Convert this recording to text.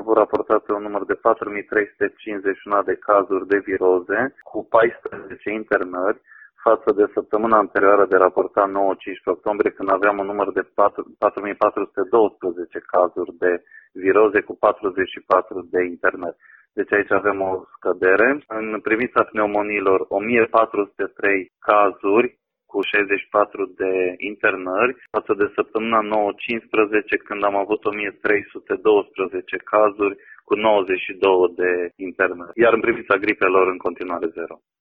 avut raportate un număr de 4.351 de cazuri de viroze, cu 14 internări, față de săptămâna anterioară de raportat 9-15 octombrie, când aveam un număr de 4.412 cazuri de viroze cu 44 de internări. Deci aici avem o scădere. În privința pneumoniilor, 1.403 cazuri cu 64 de internări, față de săptămâna 9-15, când am avut 1.312 cazuri cu 92 de internări. Iar în privința gripelor, în continuare 0.